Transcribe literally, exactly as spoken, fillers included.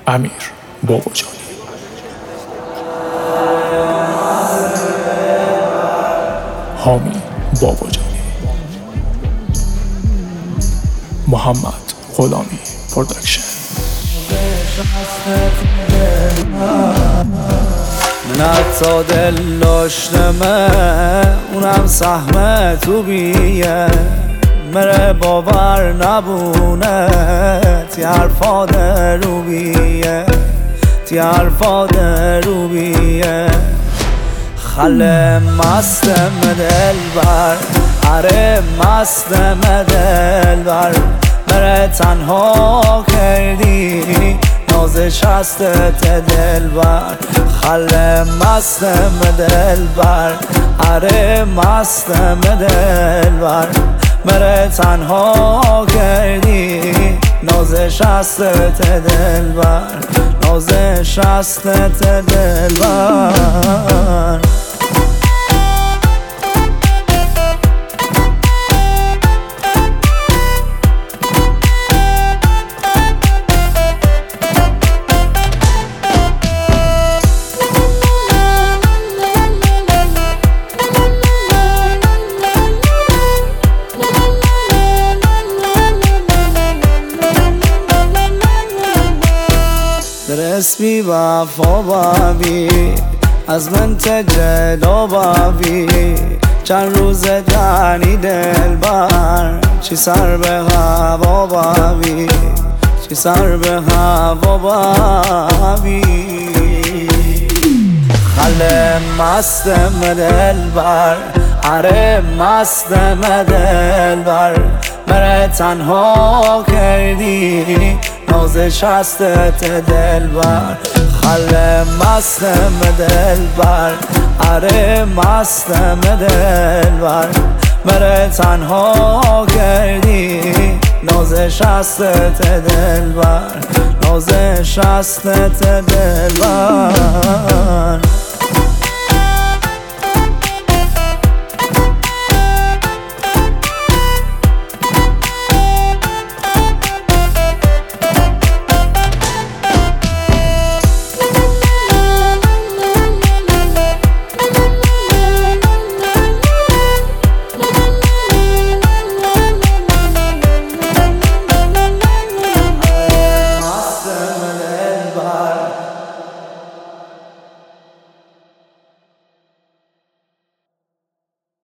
امیر باباجانی. حامی باباجانی. محمد غلامی پرودکشن. من حتی دل داشتمه اونم سهم تو بیه مره باور نبونه تی حرفاد روبیه تی حرفاد روبیه خله مستم دل بر اره مستم دل بر مره تنها کردی نازش هستت دل بر خله مستم دل بر اره مستم دل بر مره تنها کردی نازش هستت دل بر نازش هستت دل بر درسبی وفا بابی از من تجلو بابی چند روز دنی دل بر چی سر به هوا بابی چی سر به هوا بابی خله مستم دل بر اره مستم دل بر مره تنها کردی نازش هستت دل بر خله مستم دل بر اره مستم دل بر مره تنها کردی نازش هستت دل بر نازش هستت دل بر